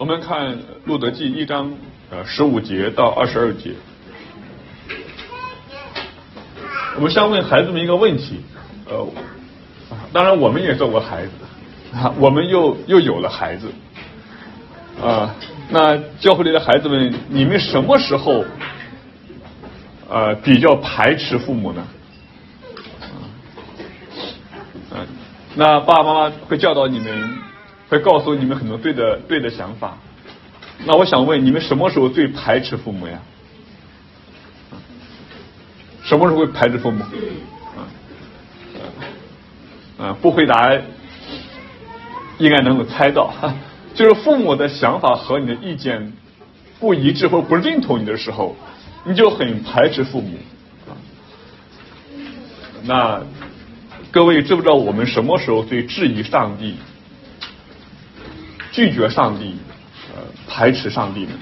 我们看路德记1章15节到22节。我们先问孩子们一个问题，当然我们也做过孩子我们又有了孩子那教会里的孩子们，你们什么时候比较排斥父母呢？那爸爸妈妈会教导你们，会告诉你们很多对的想法。那我想问你们，什么时候最排斥父母呀？什么时候会排斥父母？不回答应该能够猜到就是父母的想法和你的意见不一致或不认同你的时候，你就很排斥父母那各位知不知道我们什么时候最质疑上帝、拒绝上帝、排斥上帝呢？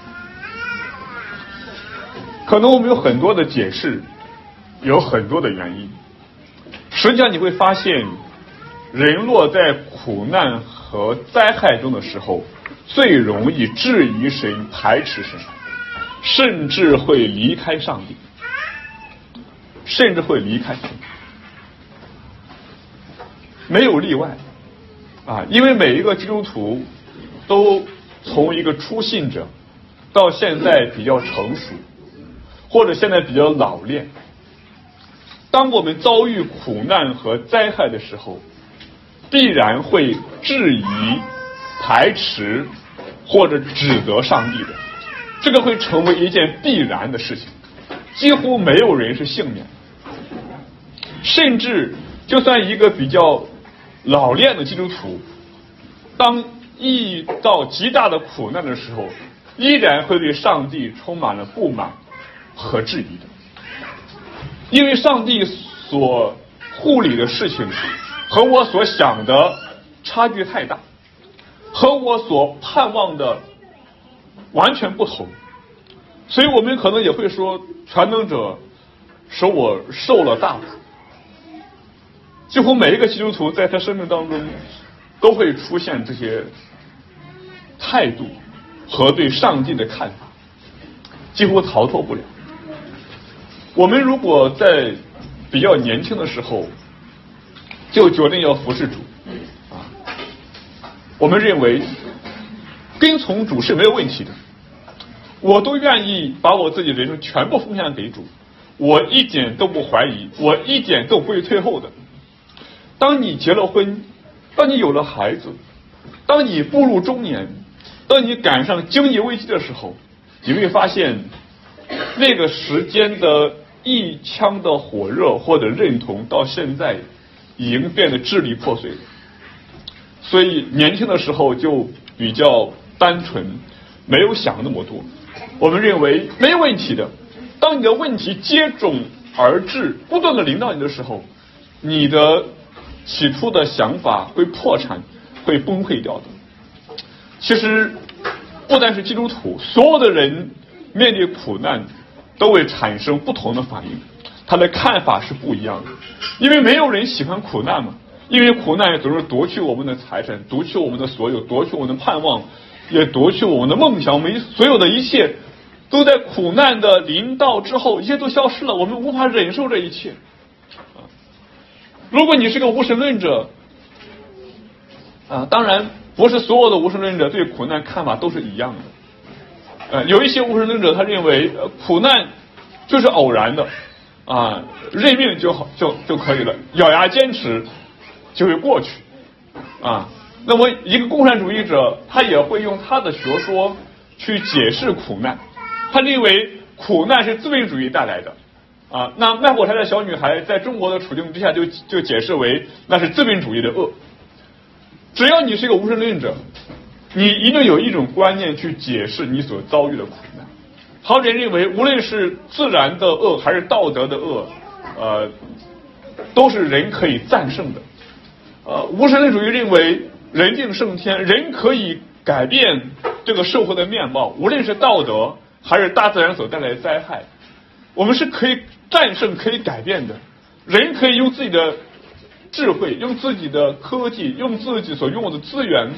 可能我们有很多的解释，有很多的原因。实际上你会发现，人落在苦难和灾害中的时候，最容易质疑神、排斥神，甚至会离开上帝，甚至会离开神，没有例外因为每一个基督徒都从一个初信者到现在比较成熟，或者现在比较老练。当我们遭遇苦难和灾害的时候，必然会质疑、排斥或者指责上帝的，这个会成为一件必然的事情，几乎没有人是幸免。甚至就算一个比较老练的基督徒，当遇到极大的苦难的时候，依然会对上帝充满了不满和质疑的。因为上帝所护理的事情和我所想的差距太大，和我所盼望的完全不同，所以我们可能也会说，全能者使我受了大苦。几乎每一个基督徒在他生命当中都会出现这些态度和对上帝的看法，几乎逃脱不了。我们如果在比较年轻的时候就决定要服侍主我们认为跟从主是没有问题的，我都愿意把我自己人生全部奉献给主，我一点都不怀疑，我一点都不会退后的。当你结了婚，当你有了孩子，当你步入中年，当你赶上经济危机的时候，你会发现那个时间的一腔的火热或者认同到现在已经变得支离破碎了。所以年轻的时候就比较单纯，没有想那么多，我们认为没有问题的。当你的问题接踵而至，不断的临到你的时候，你的起初的想法会破产，会崩溃掉的。其实不单是基督徒，所有的人面对苦难都会产生不同的反应，他的看法是不一样的。因为没有人喜欢苦难嘛，因为苦难总是夺去我们的财产，夺去我们的所有，夺去我们的盼望，也夺去我们的梦想，我们所有的一切都在苦难的临到之后，一切都消失了，我们无法忍受这一切如果你是个无神论者当然不是所有的无神论者对苦难看法都是一样的有一些无神论者他认为苦难就是偶然的认命就好就可以了，咬牙坚持就会过去那么一个共产主义者他也会用他的学说去解释苦难，他认为苦难是资本主义带来的那卖火柴的小女孩在中国的处境之下就解释为那是资本主义的恶。只要你是一个无神论者，你一定有一种观念去解释你所遭遇的苦难。好人认为无论是自然的恶还是道德的恶都是人可以战胜的无神论主义认为人定胜天，人可以改变这个社会的面貌，无论是道德还是大自然所带来的灾害，我们是可以战胜可以改变的。人可以用自己的智慧，用自己的科技，用自己所拥有的资源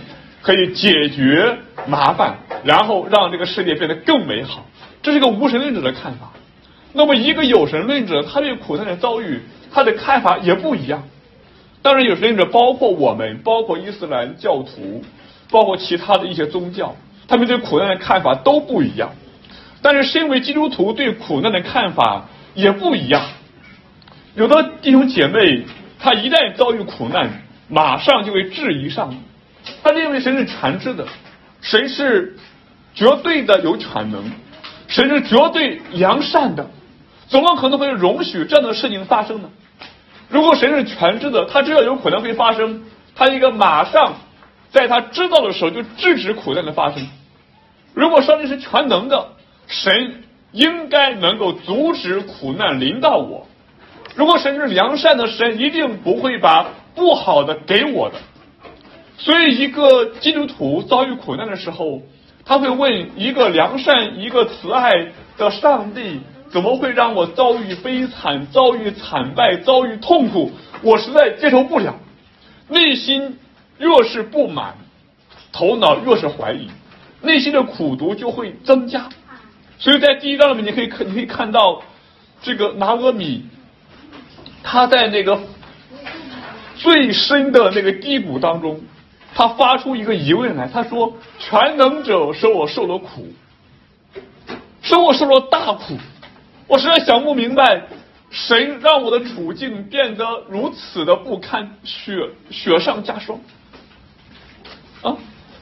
可以解决麻烦，然后让这个世界变得更美好。这是一个无神论者的看法。那么一个有神论者，他对苦难的遭遇，他的看法也不一样。当然有神论者包括我们，包括伊斯兰教徒，包括其他的一些宗教，他们对苦难的看法都不一样。但是身为基督徒对苦难的看法也不一样。有的弟兄姐妹，他一旦遭遇苦难，马上就会质疑上帝，他认为神是全知的，神是绝对的有全能，神是绝对良善的，怎么可能会容许这样的事情发生呢？如果神是全知的，他知道有苦难会发生，他应该马上在他知道的时候就制止苦难的发生。如果上帝是全能的，神应该能够阻止苦难临到我。如果神是良善的，神一定不会把不好的给我的。所以一个基督徒遭遇苦难的时候，他会问一个良善、一个慈爱的上帝，怎么会让我遭遇悲惨、遭遇惨败、遭遇痛苦？我实在接受不了。内心若是不满，头脑若是怀疑，内心的苦毒就会增加。所以在第一章里面，你可以看到这个拿俄米，他在那个最深的那个低谷当中，他发出一个疑问来，他说：全能者使我受了苦，使我受了大苦，我实在想不明白，神让我的处境变得如此的不堪，雪上加霜啊，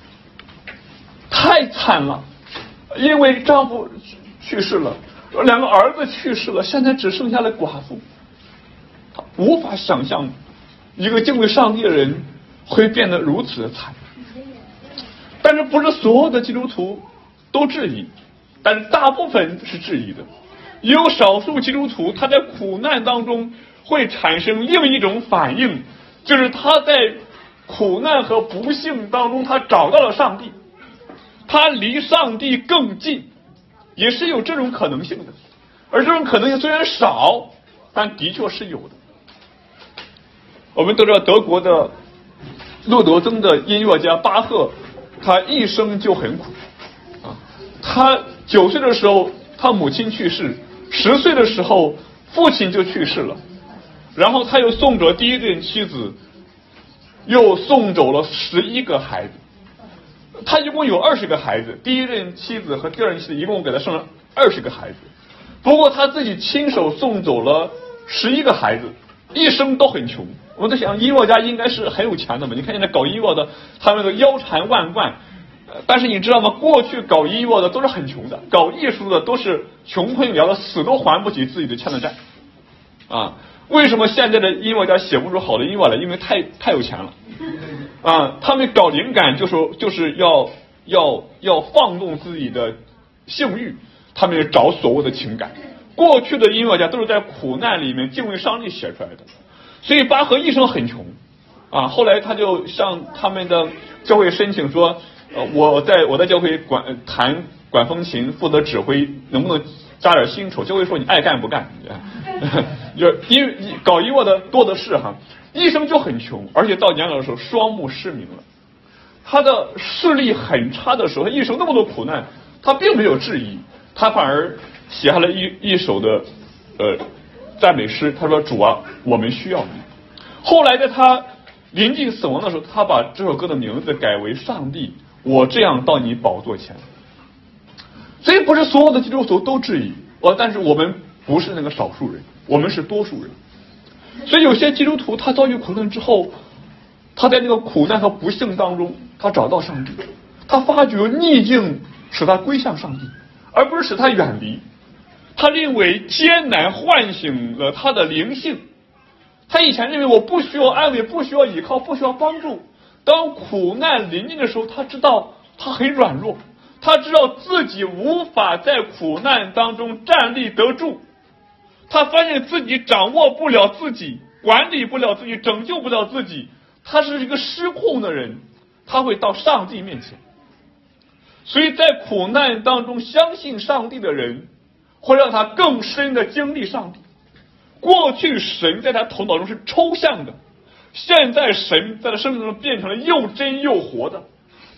太惨了。因为丈夫去世了，两个儿子去世了，现在只剩下了寡妇。他无法想象一个敬畏上帝的人会变得如此的惨。但是不是所有的基督徒都质疑，但是大部分是质疑的。也有少数基督徒他在苦难当中会产生另一种反应，就是他在苦难和不幸当中他找到了上帝，他离上帝更近，也是有这种可能性的。而这种可能性虽然少，但的确是有的。我们都知道德国的路德宗的音乐家巴赫，他一生就很苦啊。他9岁的时候他母亲去世，10岁的时候父亲就去世了，然后他又送走第一任妻子，又送走了11个孩子。他一共有20个孩子，第一任妻子和第二任妻子一共给他生了20个孩子。不过他自己亲手送走了11个孩子，一生都很穷。我在想，音乐家应该是很有钱的嘛？你看现在搞音乐的，他们那个腰缠万贯，但是你知道吗？过去搞音乐的都是很穷的，搞艺术的都是穷困潦倒，死都还不起自己的欠的债啊。为什么现在的音乐家写不出好的音乐来？因为太有钱了啊！他们搞灵感就是要放纵自己的性欲，他们找所谓的情感。过去的音乐家都是在苦难里面敬畏上帝写出来的，所以巴赫一生很穷啊。后来他就向他们的教会申请说，我在教会弹管风琴，负责指挥，能不能加点薪酬？教会说你爱干不干，就因为搞音乐的多的是哈。一生就很穷，而且到年老的时候双目失明了。他的视力很差的时候，他一生那么多苦难，他并没有质疑，他反而写下了一首的赞美诗。他说：主啊，我们需要你。后来在他临近死亡的时候，他把这首歌的名字改为上帝，我这样到你宝座前。所以不是所有的基督徒都质疑，但是我们不是那个少数人，我们是多数人。所以有些基督徒他遭遇苦难之后，他在那个苦难和不幸当中，他找到上帝，他发觉逆境使他归向上帝，而不是使他远离。他认为艰难唤醒了他的灵性。他以前认为我不需要安慰，不需要依靠，不需要帮助。当苦难临近的时候，他知道他很软弱，他知道自己无法在苦难当中站立得住。他发现自己掌握不了自己，管理不了自己，拯救不了自己，他是一个失控的人。他会到上帝面前。所以在苦难当中相信上帝的人，会让他更深的经历上帝。过去神在他头脑中是抽象的，现在神在他生命中变成了又真又活的。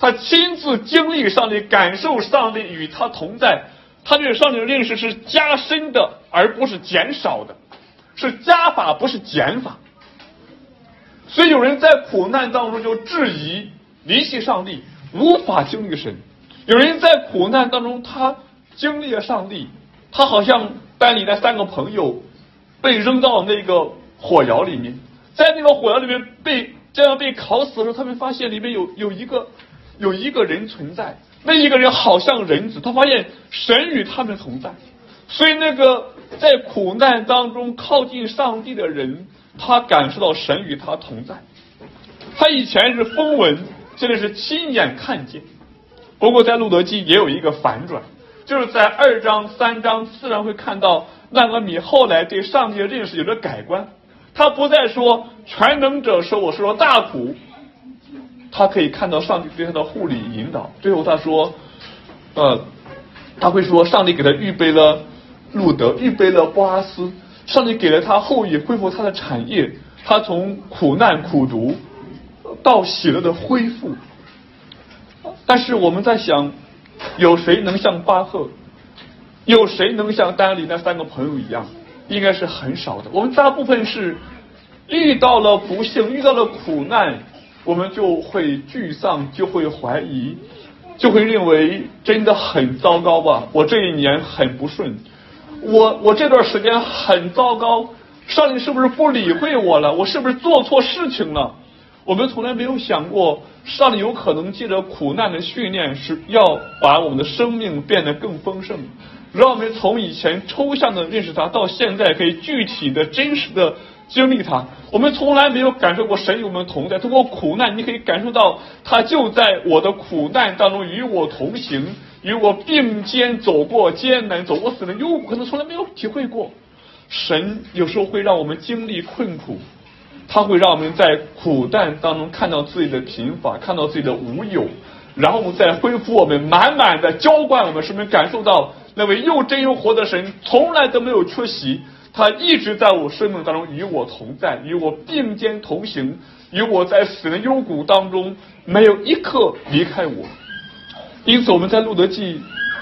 他亲自经历上帝，感受上帝与他同在，他对上帝的认识是加深的，而不是减少的，是加法，不是减法。所以有人在苦难当中就质疑、离弃上帝，无法经历神；有人在苦难当中，他经历了上帝，他好像带领那3个朋友被扔到那个火窑里面，在那个火窑里面这样被烤死的时候，他们发现里面有一个人存在，那一个人好像人子，他发现神与他们同在。所以那个在苦难当中靠近上帝的人，他感受到神与他同在。他以前是风闻，现在是亲眼看见。不过在路德记也有一个反转，就是在2章、3章、4章会看到拿俄米后来对上帝的认识有了改观。他不再说全能者说我受了大苦，他可以看到上帝对他的护理引导。最后他说他会说上帝给他预备了路德，预备了波阿斯，上帝给了他后裔，恢复他的产业，他从苦难苦毒到喜乐的恢复。但是我们在想，有谁能像巴赫，有谁能像丹尼那3个朋友一样？应该是很少的。我们大部分是遇到了不幸，遇到了苦难，我们就会沮丧，就会怀疑，就会认为真的很糟糕吧，我这一年很不顺，我这段时间很糟糕，上帝是不是不理会我了？我是不是做错事情了？我们从来没有想过，上帝有可能借着苦难的训练，是要把我们的生命变得更丰盛，让我们从以前抽象的认识他，到现在可以具体的、真实的经历他。我们从来没有感受过神与我们同在，通过苦难，你可以感受到他就在我的苦难当中与我同行，与我并肩走过艰难，走过死的幽谷，可能从来没有体会过。神有时候会让我们经历困苦，他会让我们在苦难当中看到自己的贫乏，看到自己的无有，然后再恢复我们，满满的浇灌我们，使我们感受到那位又真又活的神从来都没有缺席，他一直在我生命当中与我同在，与我并肩同行，与我在死的幽谷当中没有一刻离开我。因此我们在路德记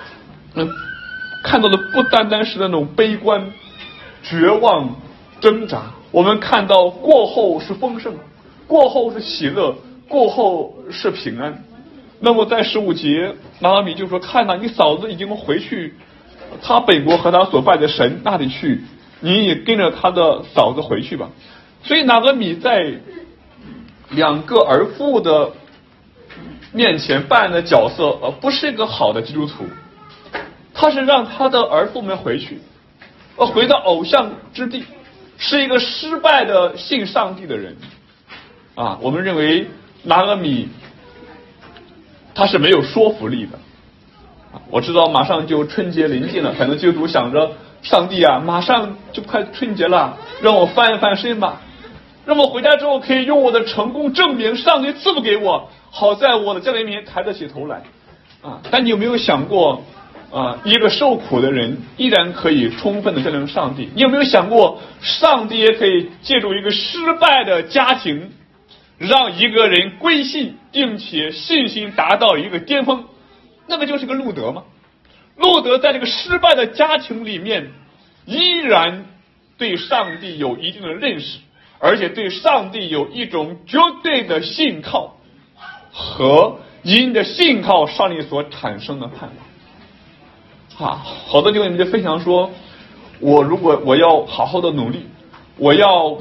看到的不单单是那种悲观、绝望、挣扎，我们看到过后是丰盛，过后是喜乐，过后是平安。那么在15节，拿俄米就说：看哪，你嫂子已经回去他本国和他所拜的神那里去，你也跟着他的嫂子回去吧。所以拿俄米在2个儿妇的面前扮演的角色不是一个好的基督徒，他是让他的儿妇们回去，回到偶像之地，是一个失败的信上帝的人啊。我们认为拿俄米他是没有说服力的。我知道马上就春节临近了，可能基督徒想着上帝啊，马上就快春节了，让我翻一翻身吧，让我回家之后可以用我的成功证明上帝赐福给我，好在我的家人面前抬得起头来啊。但你有没有想过一个受苦的人依然可以充分的见证上帝？你有没有想过，上帝也可以借助一个失败的家庭，让一个人归信，并且信心达到一个巅峰？那个就是个路德嘛。路德在这个失败的家庭里面，依然对上帝有一定的认识，而且对上帝有一种绝对的信靠，和因着信靠上帝所产生的盼望。好多弟兄姊妹就分享说，如果我要好好的努力，我要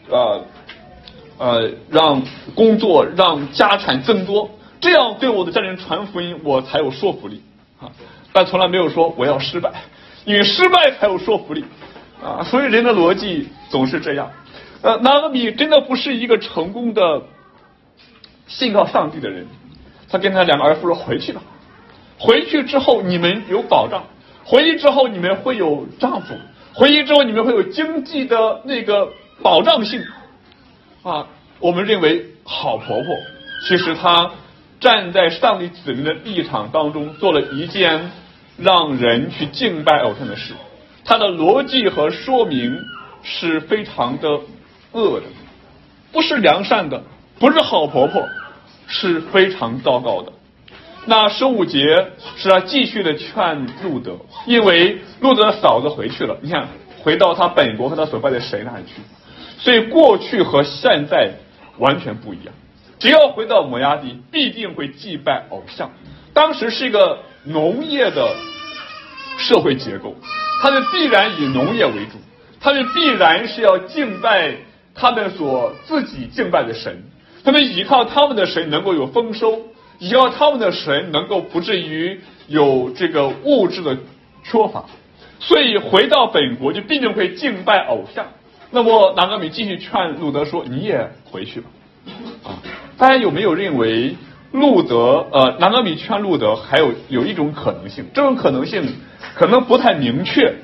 让工作让家产增多，这样对我的家人传福音我才有说服力但从来没有说我要失败，因为失败才有说服力所以人的逻辑总是这样。拿俄米真的不是一个成功的信靠上帝的人，他跟他2个儿妇说：回去吧，回去之后你们有保障，回去之后你们会有丈夫，回去之后你们会有经济的那个保障性我们认为好婆婆其实她站在上帝子民的立场当中，做了一件让人去敬拜偶像的事，她的逻辑和说明是非常的恶的，不是良善的，不是好婆婆，是非常糟糕的那15节是他继续的劝路德，因为路德的嫂子回去了，你看回到他本国和他所拜的神那里去，所以过去和现在完全不一样。只要回到摩押地，必定会祭拜偶像。当时是一个农业的社会结构，他们必然以农业为主，他们必然是要敬拜他们所自己敬拜的神，他们依靠他们的神能够有丰收，依靠他们的神能够不至于有这个物质的缺乏，所以回到本国就必定会敬拜偶像。那么拿俄米继续劝路德说：“你也回去吧。”大家有没有认为拿俄米劝路德还有一种可能性？这种可能性可能不太明确，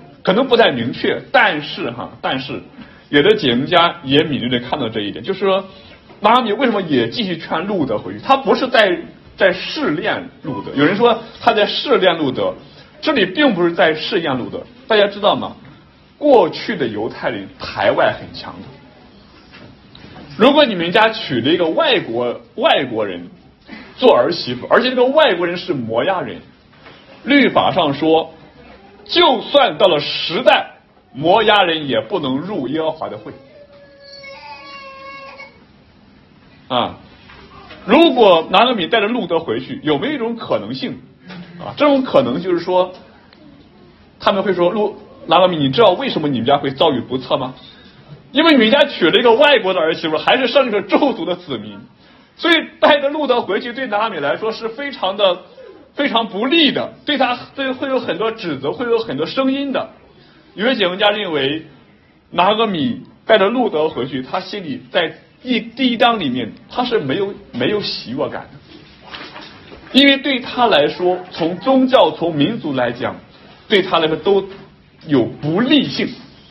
但是有的解经家也敏锐的看到这一点，就是说拿俄米为什么也继续劝路德回去？他不是在试炼路德，有人说他在试炼路德，这里并不是在试验路德。大家知道吗？过去的犹太人排外很强的。如果你们家娶了一个外国人做儿媳妇，而且这个外国人是摩押人，律法上说，就算到了10代，摩押人也不能入耶和华的会。如果拿俄米带着路德回去，有没有一种可能性这种可能就是说，他们会说拿俄米，你知道为什么你们家会遭遇不测吗？因为你们家娶了一个外国的儿媳妇，还是生着咒诅的子民，所以带着路德回去对拿俄米来说是非常不利的，对会有很多指责，会有很多声音的。有些解经家认为，拿俄米带着路德回去，他心里在第一章里面他是没有喜悦感的，因为对他来说，从宗教从民族来讲，对他来说都有不利性。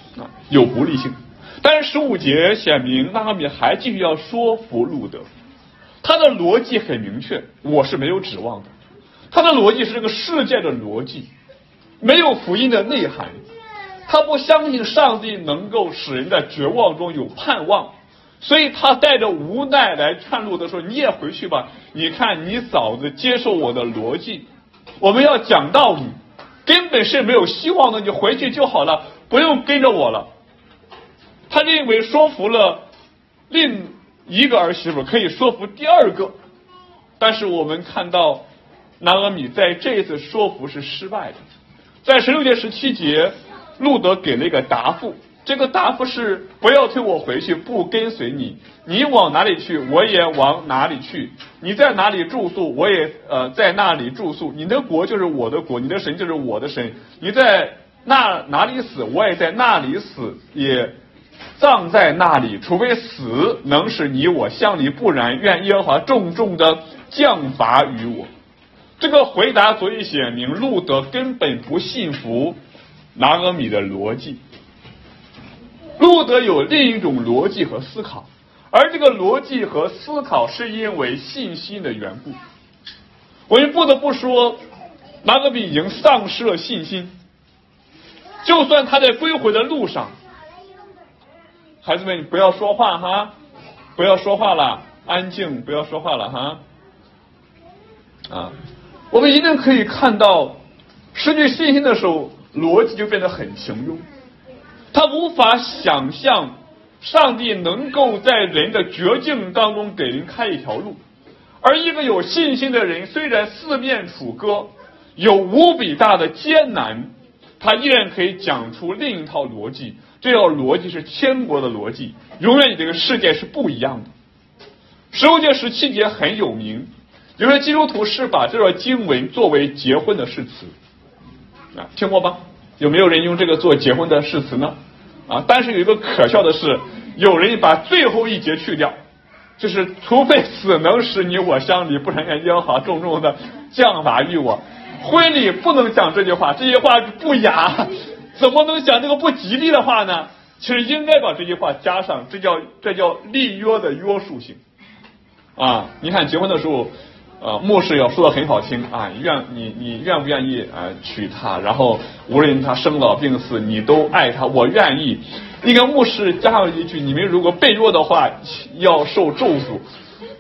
但是15节显明拿俄米还继续要说服路德，他的逻辑很明确，我是没有指望的。他的逻辑是这个世界的逻辑，没有福音的内涵，他不相信上帝能够使人在绝望中有盼望，所以他带着无奈来劝路德说：“你也回去吧，你看你嫂子接受我的逻辑，我们要讲道理，根本是没有希望的，你回去就好了，不用跟着我了。”他认为说服了另一个儿媳妇可以说服第二个，但是我们看到拿俄米在这一次说服是失败的。在16节17节，路德给了一个答复，这个答复是：不要推我回去，不跟随你，你往哪里去，我也往哪里去；你在哪里住宿，我也在那里住宿；你的国就是我的国，你的神就是我的神；你在哪里死，我也在那里死，也葬在那里，除非死能使你我相离，不然愿耶和华重重的降罚于我。这个回答足以显明路德根本不信服拿俄米的逻辑，路德有另一种逻辑和思考，而这个逻辑和思考是因为信心的缘故。我们不得不说，拿俄米已经丧失了信心，就算他在归回的路上。孩子们，不要说话哈，不要说话了，安静，不要说话了哈。我们一定可以看到，失去信心的时候，逻辑就变得很平庸。他无法想象上帝能够在人的绝境当中给人开一条路，而一个有信心的人，虽然四面楚歌，有无比大的艰难，他依然可以讲出另一套逻辑。这套逻辑是天国的逻辑，永远与这个世界是不一样的。16节17节很有名，有些基督徒是把这段经文作为结婚的誓词听过吧？有没有人用这个做结婚的誓词呢？但是有一个可笑的是，有人把最后一节去掉，就是除非死能使你我相离，不然愿耶和华重重的降罚于我。婚礼不能讲这句话，这句话不雅，怎么能讲这个不吉利的话呢？其实应该把这句话加上，这叫立约的约束性你看结婚的时候牧师要说的很好听你愿不愿意娶她，然后无论她生老病死你都爱她，我愿意。那个牧师加上一句，你们如果背约的话要受咒诅。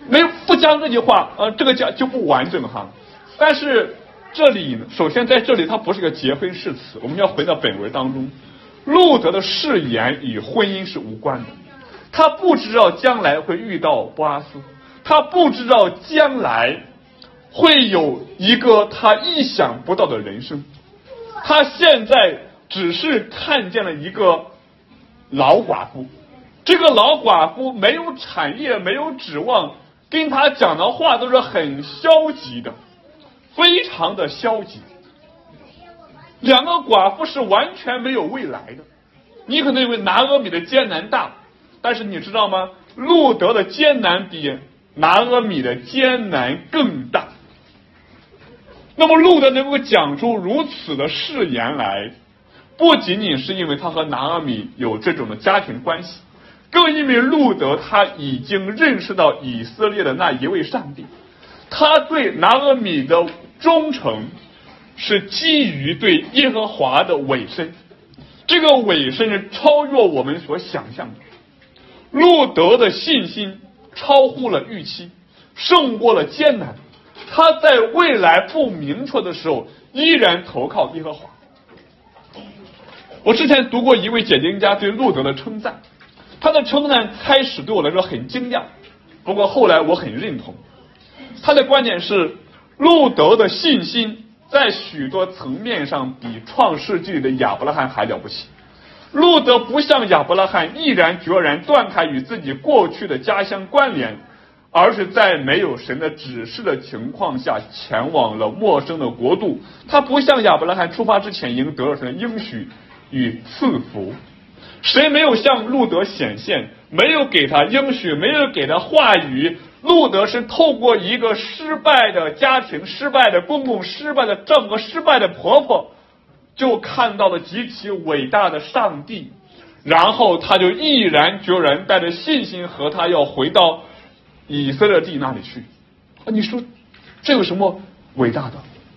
不讲这句话，这个家就不完整哈。但是这里首先在这里它不是个结婚誓词，我们要回到本文当中，路德的誓言与婚姻是无关的，他不知道将来会遇到波阿斯，他不知道将来会有一个他意想不到的人生，他现在只是看见了一个老寡妇，这个老寡妇没有产业，没有指望，跟他讲的话都是很消极的，非常的消极。两个寡妇是完全没有未来的。你可能认为拿俄米的艰难大，但是你知道吗？路德的艰难比拿俄米的艰难更大。那么路德能够讲出如此的誓言来，不仅仅是因为他和拿俄米有这种的家庭关系，更因为路德他已经认识到以色列的那一位上帝，他对拿俄米的忠诚是基于对耶和华的委身，这个委身是超越我们所想象的。路德的信心超乎了预期，胜过了艰难，他在未来不明确的时候依然投靠耶和华。我之前读过一位解经家对路德的称赞，他的称赞开始对我来说很惊讶，不过后来我很认同。他的观点是，路德的信心在许多层面上比创世纪里的亚伯拉罕还了不起。路德不像亚伯拉罕毅然决然断开与自己过去的家乡关联，而是在没有神的指示的情况下前往了陌生的国度。他不像亚伯拉罕出发之前赢得了神的应许与赐福，谁没有向路德显现，没有给他应许，没有给他话语。路德是透过一个失败的家庭、失败的公公、失败的丈夫、失败的婆婆，就看到了极其伟大的上帝，然后他就毅然决然带着信心和他要回到以色列地那里去。你说这有什么伟大的？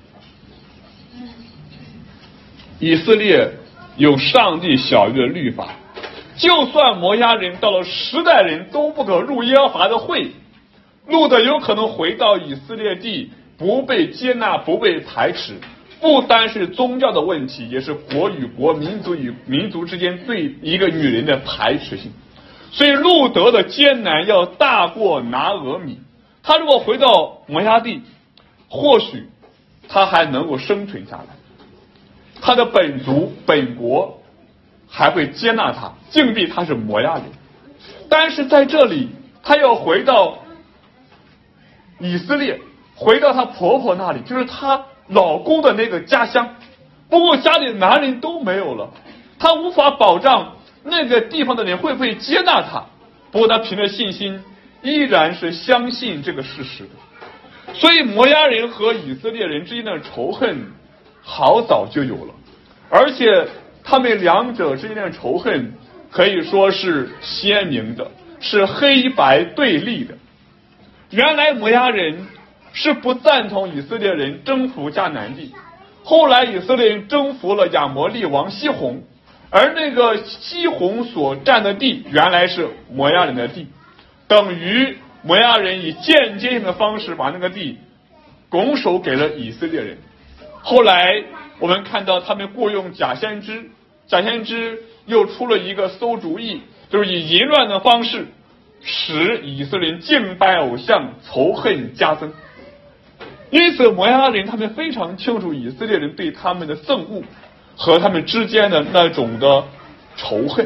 以色列有上帝晓谕的律法，就算摩押人到了10代人都不可入耶和华的会，路德有可能回到以色列地，不被接纳，不被排斥。不单是宗教的问题，也是国与国、民族与民族之间对一个女人的排斥性。所以路德的艰难要大过拿俄米。他如果回到摩押地，或许他还能够生存下来，他的本族本国还会接纳他，竟必他是摩押人。但是在这里他要回到以色列，回到他婆婆那里，就是他老公的那个家乡。不过家里的男人都没有了，他无法保障那个地方的人会不会接纳他。不过他凭着信心依然是相信这个事实的。所以摩押人和以色列人之间的仇恨好早就有了，而且他们两者之间的仇恨可以说是鲜明的，是黑白对立的。原来摩押人是不赞同以色列人征服迦南地，后来以色列人征服了亚摩利王西宏，而那个西宏所占的地原来是摩押人的地，等于摩押人以间接性的方式把那个地拱手给了以色列人。后来我们看到他们雇佣假先知，假先知又出了一个馊主意，就是以淫乱的方式使以色列人敬拜偶像，仇恨加增。因此摩押人他们非常清楚以色列人对他们的憎恶和他们之间的那种的仇恨。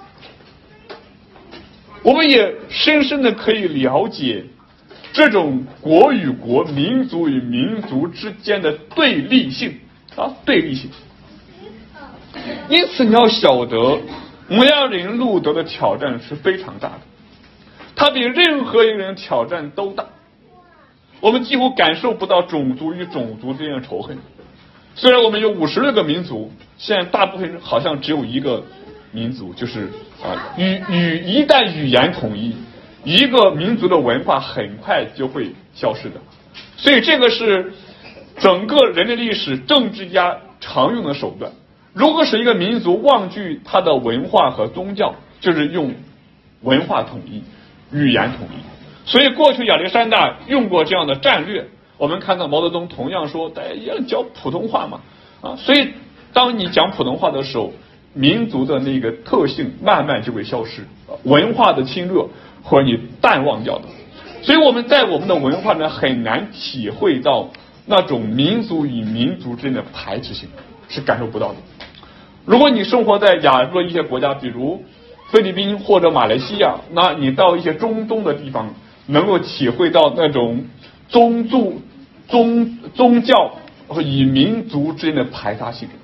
我们也深深的可以了解这种国与国、民族与民族之间的对立性对立性。因此你要晓得摩押人路德的挑战是非常大的，他比任何一个人挑战都大。我们几乎感受不到种族与种族之间的仇恨。虽然我们有56个民族，现在大部分好像只有一个民族，就是一旦语言统一，一个民族的文化很快就会消失的。所以这个是整个人类历史政治家常用的手段。如何使一个民族忘记它的文化和宗教，就是用文化统一、语言统一。 所以过去亚历山大用过这样的战略，我们看到毛泽东同样说，大家要讲普通话嘛，所以当你讲普通话的时候，民族的那个特性慢慢就会消失，文化的侵略或者你淡忘掉的。所以我们在我们的文化呢，很难体会到那种民族与民族之间的排斥性，是感受不到的。如果你生活在亚洲的一些国家，比如菲律宾或者马来西亚，那你到一些中东的地方，能够体会到那种宗教与民族之间的排他性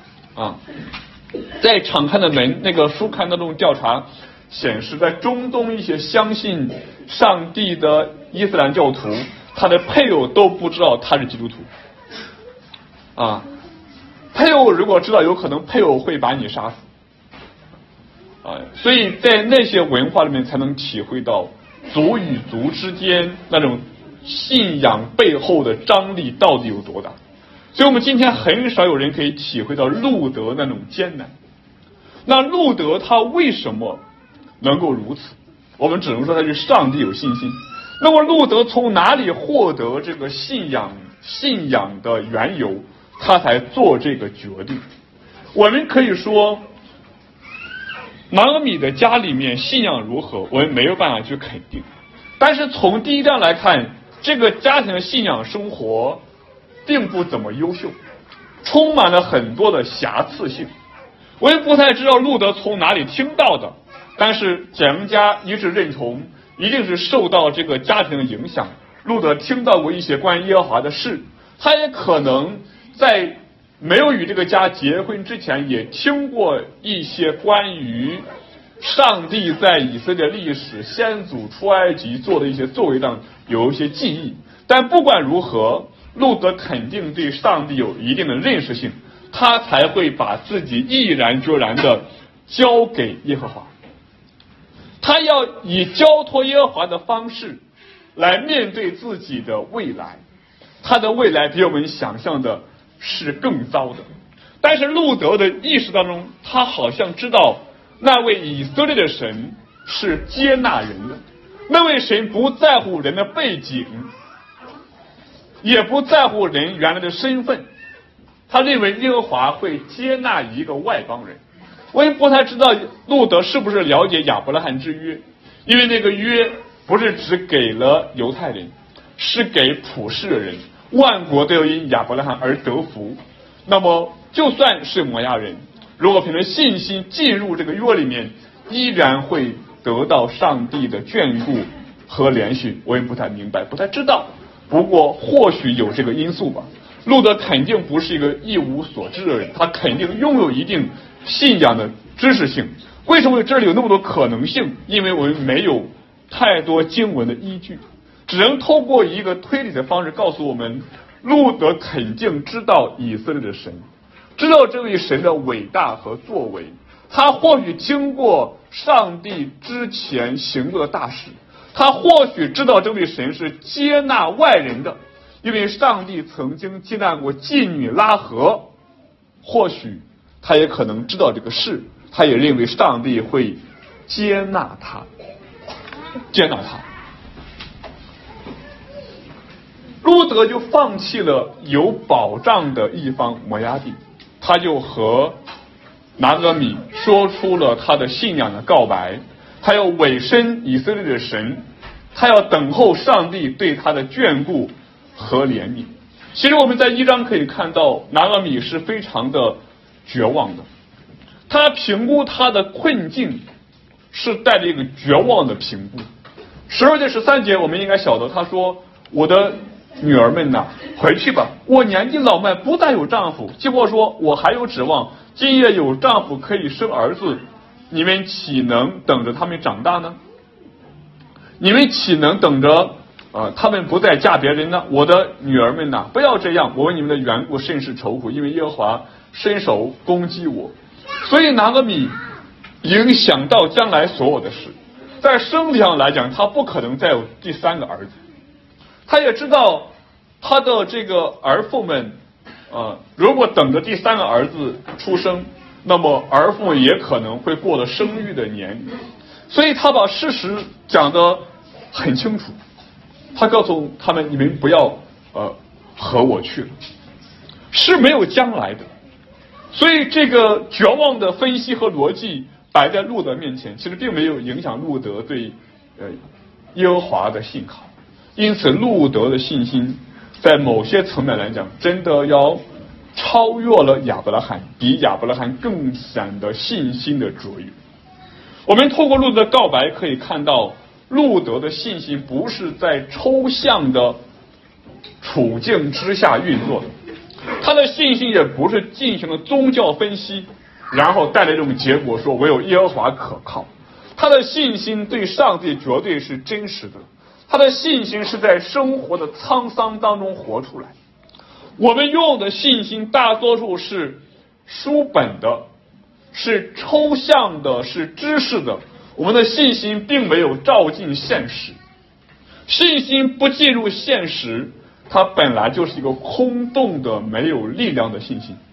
在敞开的门那个书刊当中调查显示，在中东一些相信上帝的伊斯兰教徒，他的配偶都不知道他是基督徒配偶如果知道，有可能配偶会把你杀死所以在那些文化里面才能体会到族与族之间那种信仰背后的张力到底有多大。所以我们今天很少有人可以体会到路德那种艰难。那路德他为什么能够如此？我们只能说他对上帝有信心。那么路德从哪里获得这个信仰的缘由，他才做这个决定？我们可以说拿俄米的家里面信仰如何，我们没有办法去肯定。但是从第一章来看，这个家庭的信仰生活并不怎么优秀，充满了很多的瑕疵性。我也不太知道路德从哪里听到的，但是简明家一致认同，一定是受到这个家庭的影响。路德听到过一些关于耶和华的事，他也可能在没有与这个家结婚之前，也听过一些关于上帝在以色列历史先祖出埃及做的一些作为上有一些记忆。但不管如何，路德肯定对上帝有一定的认识性，他才会把自己毅然决然的交给耶和华。他要以交托耶和华的方式来面对自己的未来，他的未来比我们想象的是更糟的。但是路德的意识当中，他好像知道那位以色列的神是接纳人的，那位神不在乎人的背景，也不在乎人原来的身份，他认为耶和华会接纳一个外邦人。我也不太知道路德是不是了解亚伯拉罕之约，因为那个约不是只给了犹太人，是给普世的人，万国都要因亚伯拉罕而得福。那么就算是摩押人，如果凭着信心进入这个约里面，依然会得到上帝的眷顾和怜恤。我也不太明白，不太知道，不过或许有这个因素吧。路德肯定不是一个一无所知的人，他肯定拥有一定信仰的知识性。为什么这里有那么多可能性？因为我们没有太多经文的依据，只能透过一个推理的方式告诉我们，路德肯定知道以色列的神，知道这位神的伟大和作为。他或许经过上帝之前行过的大事，他或许知道这位神是接纳外人的，因为上帝曾经接纳过妓女拉合。或许他也可能知道这个事，他也认为上帝会接纳他。路德就放弃了有保障的一方摩押地，他就和拿俄米说出了他的信仰的告白，他要委身以色列的神，他要等候上帝对他的眷顾和怜悯。其实我们在一章可以看到，拿俄米是非常的绝望的，他评估他的困境是带着一个绝望的评估。12节13节我们应该晓得，他说，我的女儿们呐，回去吧，我年纪老迈，不但有丈夫，结果说我还有指望，今夜有丈夫可以生儿子，你们岂能等着他们长大呢？你们岂能等着他们不再嫁别人呢？我的女儿们呐，不要这样，我为你们的缘故甚是愁苦，因为耶和华伸手攻击我。所以拿俄米影响到将来所有的事，在生理上来讲，他不可能再有第三个儿子。他也知道他的这个儿妇们如果等着第三个儿子出生，那么儿妇也可能会过了生育的年龄。所以他把事实讲得很清楚，他告诉他们，你们不要和我去了，是没有将来的。所以这个绝望的分析和逻辑摆在路德面前，其实并没有影响路德对耶和华的信靠。因此路德的信心在某些层面来讲，真的要超越了亚伯拉罕，比亚伯拉罕更显得信心的卓越。我们透过路德的告白可以看到，路德的信心不是在抽象的处境之下运作的，他的信心也不是进行了宗教分析，然后带来这种结果说唯有耶和华可靠。他的信心对上帝绝对是真实的，他的信心是在生活的沧桑当中活出来。我们拥有的信心大多数是书本的，是抽象的，是知识的，我们的信心并没有照进现实。信心不进入现实，它本来就是一个空洞的没有力量的信心。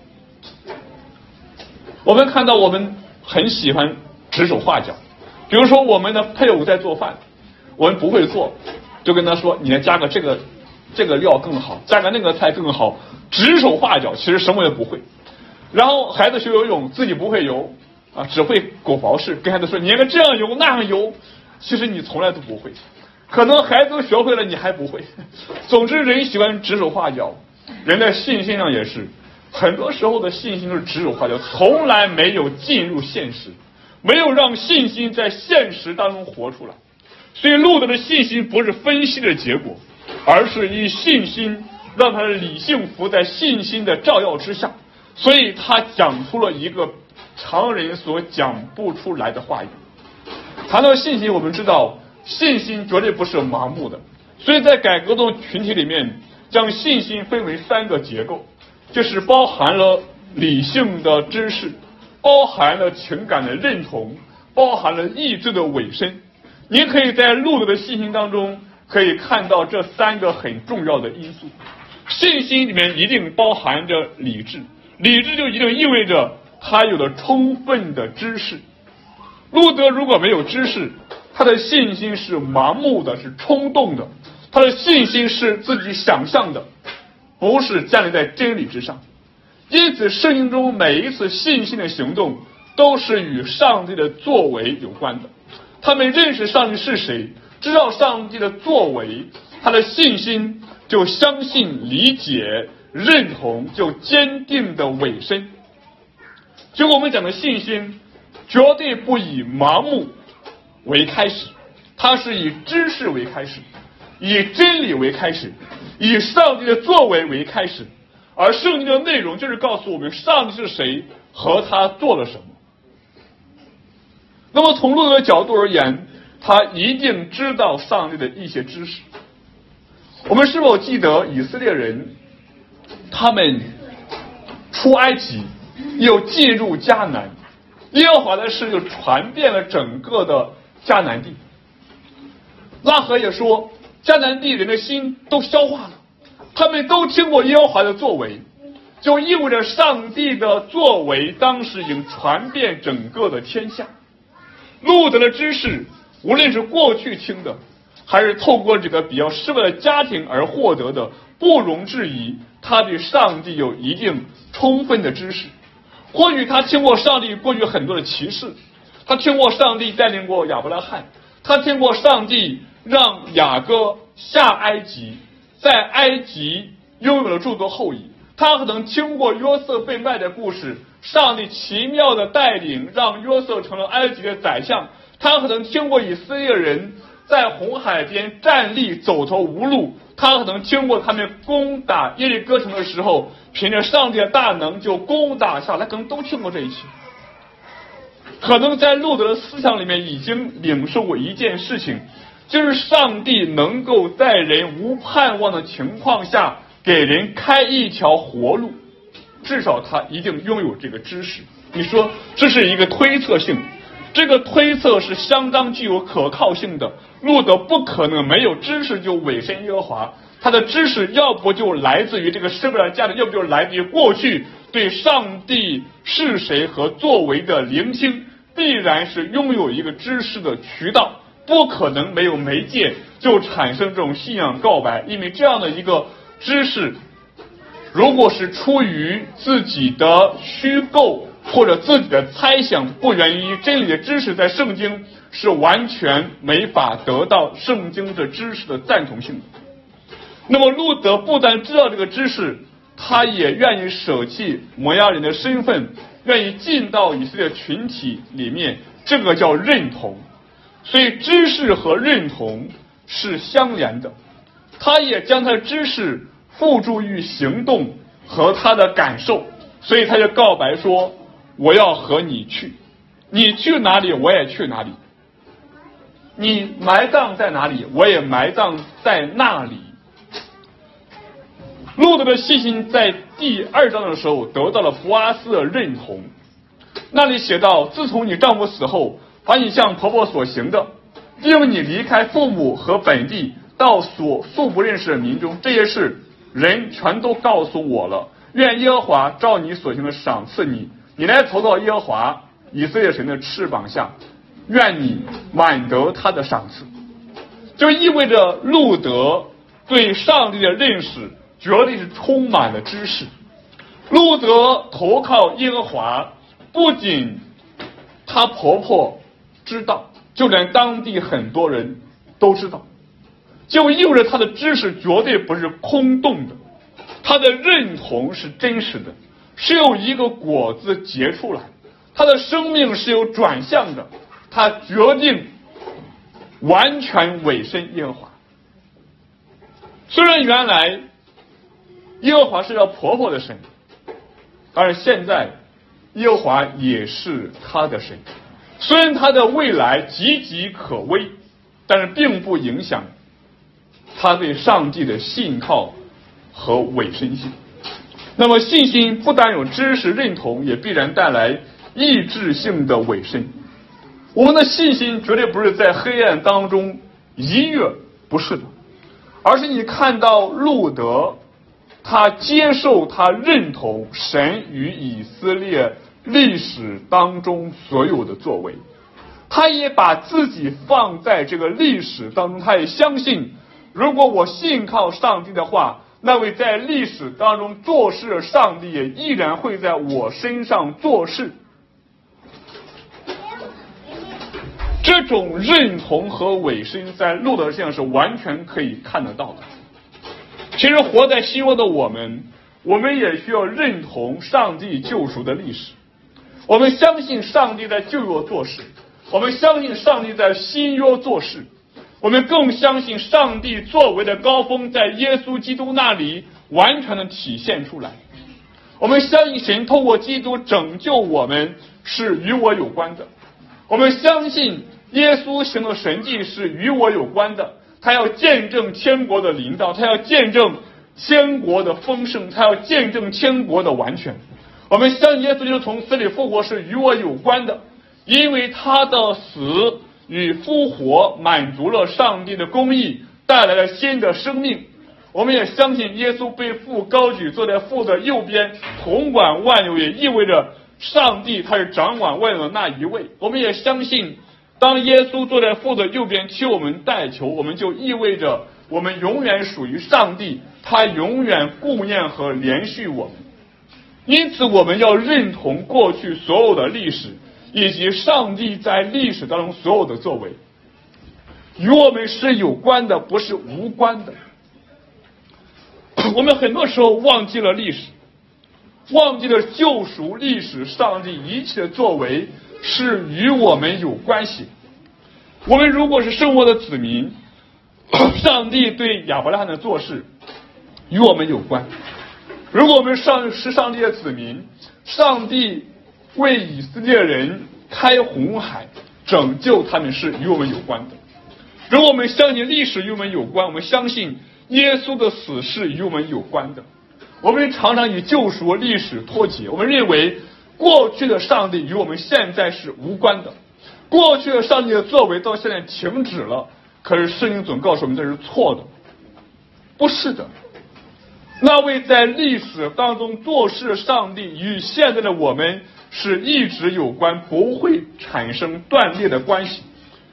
我们看到我们很喜欢指手画脚，比如说我们的配偶在做饭，我们不会做，就跟他说你要加个这个料更好，加个那个菜更好，指手画脚，其实什么也不会。然后孩子学游泳，自己不会游啊，只会狗刨式，跟孩子说你应该这样游那样游，其实你从来都不会。可能孩子都学会了，你还不会。总之人喜欢指手画脚，人在信心上也是，很多时候的信心都是指手画脚，从来没有进入现实，没有让信心在现实当中活出来。所以路德的信心不是分析的结果，而是以信心让他的理性服在信心的照耀之下，所以他讲出了一个常人所讲不出来的话语。谈到信心，我们知道信心绝对不是盲目的，所以在改革的群体里面，将信心分为3个结构，就是包含了理性的知识，包含了情感的认同，包含了意志的委身。你可以在路德的信心当中可以看到这3个很重要的因素。信心里面一定包含着理智，理智就一定意味着他有了充分的知识。路德如果没有知识，他的信心是盲目的，是冲动的，他的信心是自己想象的，不是建立在真理之上。因此圣经中每一次信心的行动都是与上帝的作为有关的。他们认识上帝是谁，知道上帝的作为，他的信心就相信、理解、认同，就坚定的委身。所以我们讲的信心绝对不以盲目为开始，它是以知识为开始，以真理为开始，以上帝的作为为开始。而圣经的内容就是告诉我们上帝是谁和他做了什么。那么从路德的角度而言，他一定知道上帝的一些知识。我们是否记得以色列人他们出埃及又进入迦南，耶和华的事就传遍了整个的迦南地。拉合也说迦南地人的心都消化了，他们都听过耶和华的作为，就意味着上帝的作为当时已经传遍整个的天下。路德的知识无论是过去听的，还是透过这个比较失败的家庭而获得的，不容置疑他对上帝有一定充分的知识。或许他听过上帝过去很多的奇事，他听过上帝带领过亚伯拉罕，他听过上帝让雅各下埃及，在埃及拥有了诸多后裔，他可能听过约瑟被卖的故事，上帝奇妙的带领让约瑟成了埃及的宰相，他可能听过以色列人在红海边站立走投无路，他可能听过他们攻打耶利哥城的时候，凭着上帝的大能就攻打下来，可能都听过这一切。可能在路德的思想里面已经领受过一件事情，就是上帝能够在人无盼望的情况下给人开一条活路，至少他一定拥有这个知识。你说这是一个推测性，这个推测是相当具有可靠性的。路德不可能没有知识就委身耶和华，他的知识要不就来自于这个失败的家庭，要不就来自于过去对上帝是谁和作为的聆听，必然是拥有一个知识的渠道， 不可能没有媒介就产生这种信仰告白，因为这样的一个知识，如果是出于自己的虚构或者自己的猜想，不源于真理的知识，在圣经是完全没法得到圣经的知识的赞同性的。那么路德不但知道这个知识，他也愿意舍弃摩押人的身份，愿意进到以色列群体里面，这个叫认同。所以知识和认同是相连的，他也将他的知识付诸于行动和他的感受，所以他就告白说，我要和你去，你去哪里我也去哪里，你埋葬在哪里我也埋葬在那里。路德的信心在第2章的时候得到了伯阿斯的认同，那里写到，自从你丈夫死后，把你向婆婆所行的，令你离开父母和本地，到所素不认识的民中，这些事人全都告诉我了。愿耶和华照你所行的赏赐你，你来投到耶和华以色列神的翅膀下，愿你满得他的赏赐。就意味着路德对上帝的认识绝对是充满了知识。路德投靠耶和华，不仅她婆婆知道，就连当地很多人都知道，就意味着她的知识绝对不是空洞的，她的认同是真实的，是有一个果子结出来，她的生命是有转向的，她决定完全委身耶和华。虽然原来耶和华是要婆婆的神，但是现在耶和华也是她的神。虽然她的未来岌岌可危，但是并不影响她对上帝的信靠和委身性。那么信心不但有知识认同，也必然带来意志性的委身。我们的信心绝对不是在黑暗当中一跃，不是的，而是你看到路德他接受他认同神与以色列历史当中所有的作为，他也把自己放在这个历史当中，他也相信，如果我信靠上帝的话，那位在历史当中做事的上帝也依然会在我身上做事。这种认同和委身在路德身上是完全可以看得到的。其实活在新约的我们也需要认同上帝救赎的历史。我们相信上帝在旧约做事，我们相信上帝在新约做事，我们更相信上帝作为的高峰在耶稣基督那里完全的体现出来。我们相信神透过基督拯救我们是与我有关的，我们相信耶稣行的神迹是与我有关的，他要见证天国的临到，他要见证天国的丰盛，他要见证天国的完全。我们相信耶稣就是从死里复活是与我有关的，因为他的死与复活满足了上帝的公义，带来了新的生命。我们也相信耶稣被父高举，坐在父的右边，统管万有，也意味着上帝他是掌管万有的那一位。我们也相信当耶稣坐在父的右边替我们代求，我们就意味着我们永远属于上帝，他永远顾念和连续我们。因此我们要认同过去所有的历史，以及上帝在历史当中所有的作为，与我们是有关的，不是无关的。我们很多时候忘记了历史，忘记了救赎历史，上帝一切的作为是与我们有关系。我们如果是生活的子民，上帝对亚伯拉罕的做事与我们有关。如果我们是上帝的子民，上帝为以色列人开红海，拯救他们是与我们有关的。如果我们相信历史与我们有关，我们相信耶稣的死是与我们有关的。我们常常与救赎历史脱节，我们认为过去的上帝与我们现在是无关的，过去的上帝的作为到现在停止了。可是圣经总告诉我们这是错的，不是的。那位在历史当中做事的上帝与现在的我们是一直有关，不会产生断裂的关系。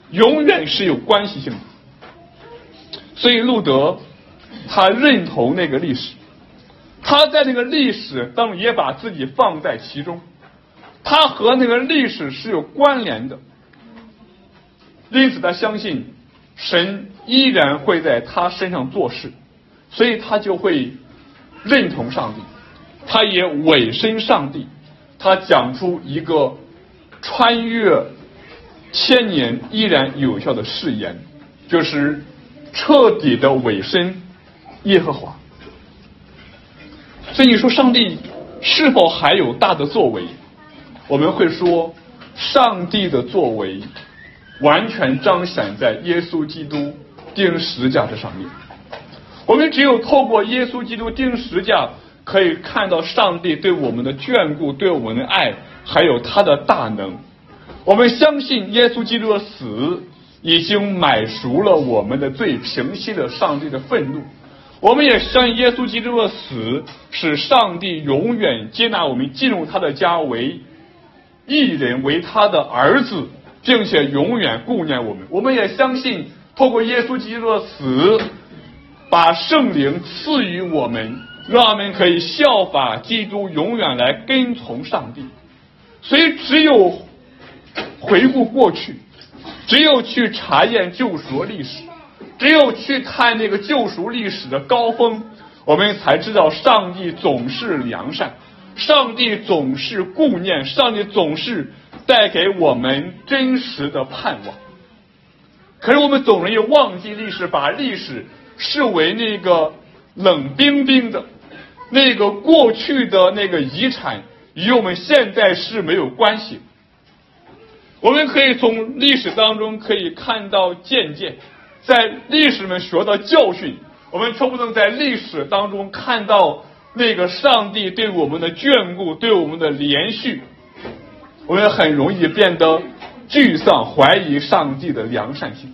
永远是有关系性的。所以路德他认同那个历史，他在那个历史当中也把自己放在其中，他和那个历史是有关联的，因此他相信神依然会在他身上做事，所以他就会认同上帝，他也委身上帝，他讲出一个穿越千年依然有效的誓言，就是彻底的委身耶和华。所以你说上帝是否还有大的作为？我们会说上帝的作为完全彰显在耶稣基督钉十字架这上面。我们只有透过耶稣基督钉十字架，可以看到上帝对我们的眷顾，对我们的爱，还有他的大能。我们相信耶稣基督的死已经买赎了我们的罪，平息了上帝的愤怒。我们也相信耶稣基督的死使上帝永远接纳我们进入他的家为义人，为他的儿子，并且永远顾念我们。我们也相信透过耶稣基督的死，把圣灵赐予我们，让我们可以效法基督，永远来跟从上帝。所以只有回顾过去，只有去查验救赎历史，只有去看那个救赎历史的高峰，我们才知道上帝总是良善，上帝总是顾念，上帝总是带给我们真实的盼望。可是我们总容易忘记历史，把历史视为那个冷冰冰的那个过去的那个遗产，与我们现在是没有关系。我们可以从历史当中可以看到见解，在历史里面学到教训，我们却不能在历史当中看到那个上帝对我们的眷顾，对我们的连续，我们很容易变得沮丧，怀疑上帝的良善性。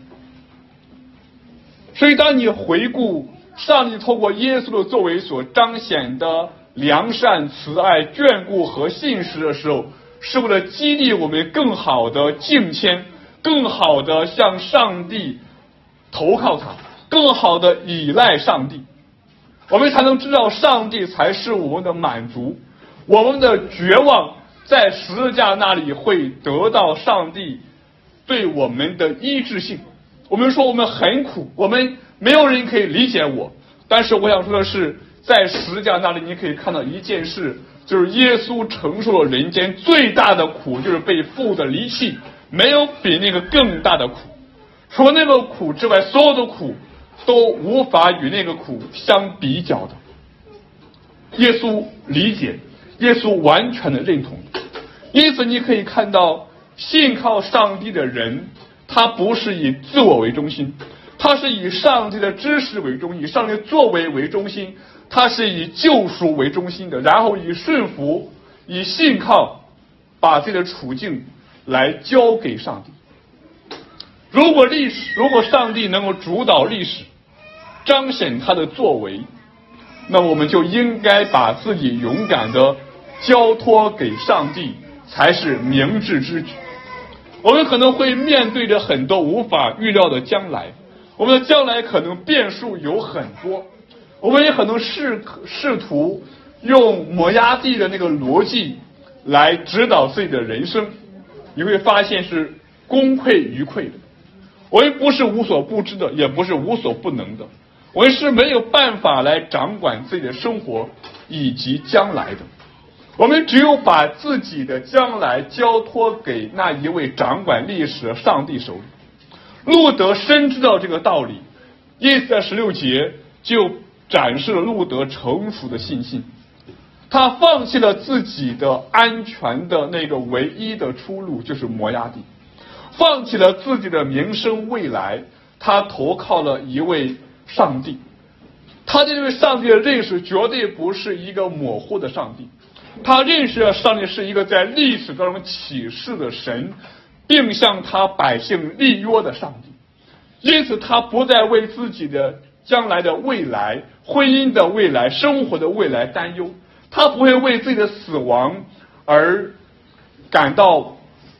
所以当你回顾上帝透过耶稣的作为所彰显的良善、慈爱、眷顾和信实的时候，是为了激励我们更好的敬虔，更好的向上帝投靠他，更好的依赖上帝，我们才能知道上帝才是我们的满足，我们的绝望在十字架那里会得到上帝对我们的医治性。我们说我们很苦，我们没有人可以理解我，但是我想说的是，在十字架那里你可以看到一件事，就是耶稣承受了人间最大的苦，就是被父的离弃，没有比那个更大的苦。除了那个苦之外，所有的苦都无法与那个苦相比较的。耶稣理解，耶稣完全的认同。因此你可以看到，信靠上帝的人，他不是以自我为中心，他是以上帝的知识为中心，以上帝的作为为中心，他是以救赎为中心的，然后以顺服、以信靠，把自己的处境来交给上帝。如果上帝能够主导历史，彰显他的作为，那我们就应该把自己勇敢的交托给上帝，才是明智之举。我们可能会面对着很多无法预料的将来，我们的将来可能变数有很多，我们也可能试图用摩押地的那个逻辑来指导自己的人生，你会发现是功亏于溃的。我们不是无所不知的，也不是无所不能的，我们是没有办法来掌管自己的生活以及将来的。我们只有把自己的将来交托给那一位掌管历史的上帝手里。路德深知道这个道理，因此在16节就展示了路德成熟的信心。他放弃了自己的安全的那个唯一的出路，就是摩押地，放弃了自己的名声未来，他投靠了一位上帝。他对这位上帝的认识绝对不是一个模糊的上帝，他认识到上帝是一个在历史当中启示的神，并向他百姓立约的上帝。因此他不再为自己的将来的未来、婚姻的未来、生活的未来担忧，他不会为自己的死亡而感到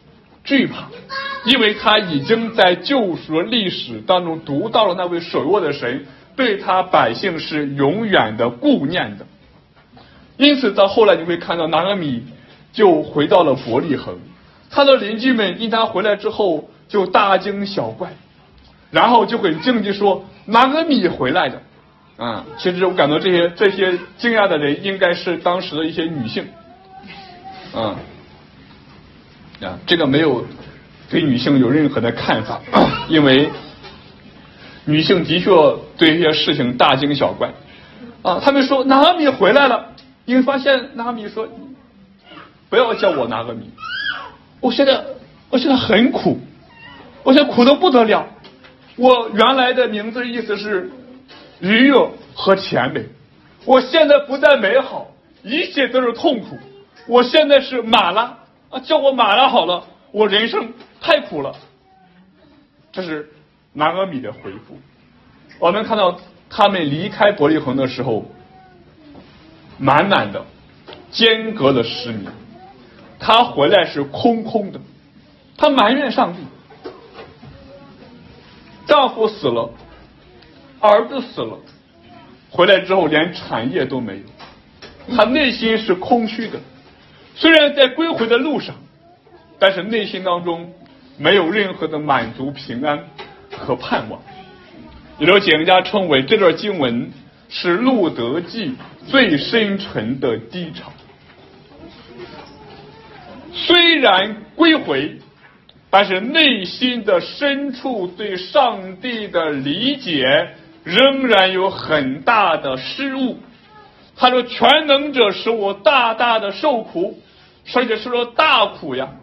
惧怕，因为他已经在救赎历史当中读到了那位手握的神对他百姓是永远的顾念的。因此到后来你会看到拿俄米就回到了伯利恒，他的邻居们因他回来之后就大惊小怪，然后就很惊奇说拿俄米回来的其实我感到这些惊讶的人应该是当时的一些女性这个没有对女性有任何的看法因为女性的确对这些事情大惊小怪他们说拿俄米回来了，因为发现拿俄米说不要叫我拿俄米，我现在很苦，我现在苦得不得了，我原来的名字的意思是愉悦和甜美，我现在不再美好，一切都是痛苦，我现在是马拉叫我马拉好了，我人生太苦了。这是拿俄米的回复。我们看到他们离开伯利恒的时候，满满的间隔了10年，他回来是空空的，他埋怨上帝，丈夫死了，儿子死了，回来之后连产业都没有，他内心是空虚的，虽然在归回的路上，但是内心当中没有任何的满足、平安和盼望。有的解经家称为这段经文是路得记最深沉的低潮。虽然归回，但是内心的深处对上帝的理解仍然有很大的失误。他说全能者使我大大的受苦，而且是说大苦呀。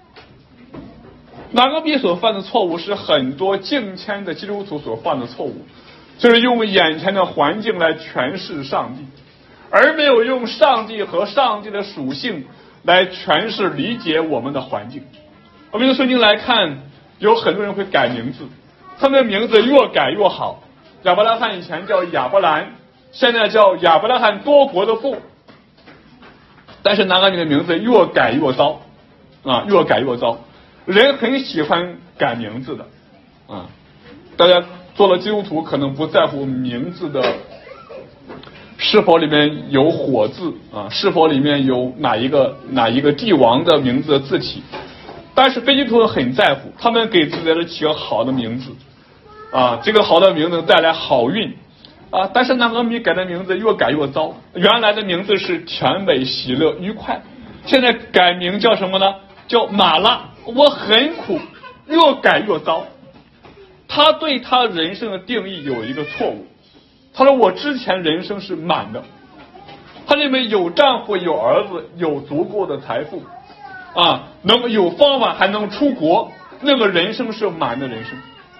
拿俄米所犯的错误是很多敬虔的基督徒所犯的错误，就是用眼前的环境来诠释上帝，而没有用上帝和上帝的属性来诠释理解我们的环境。我们用圣经来看，有很多人会改名字，他们的名字越改越好。亚伯拉罕以前叫亚伯兰，现在叫亚伯拉罕多国的父。但是拿俄米的名字越改越糟越改越糟。人很喜欢改名字的大家做了基督徒可能不在乎名字的是否里面有火字是否里面有哪一个帝王的名字的字体，但是非基督徒很在乎，他们给自己的起个好的名字这个好的名字带来好运但是拿俄米改的名字越改越糟，原来的名字是甜美、喜乐、愉快，现在改名叫什么呢？叫马拉，我很苦，越改越糟。他对他人生的定义有一个错误，他说我之前人生是满的，他认为有丈夫有儿子有足够的财富能有方法还能出国，那个人生是满的人生。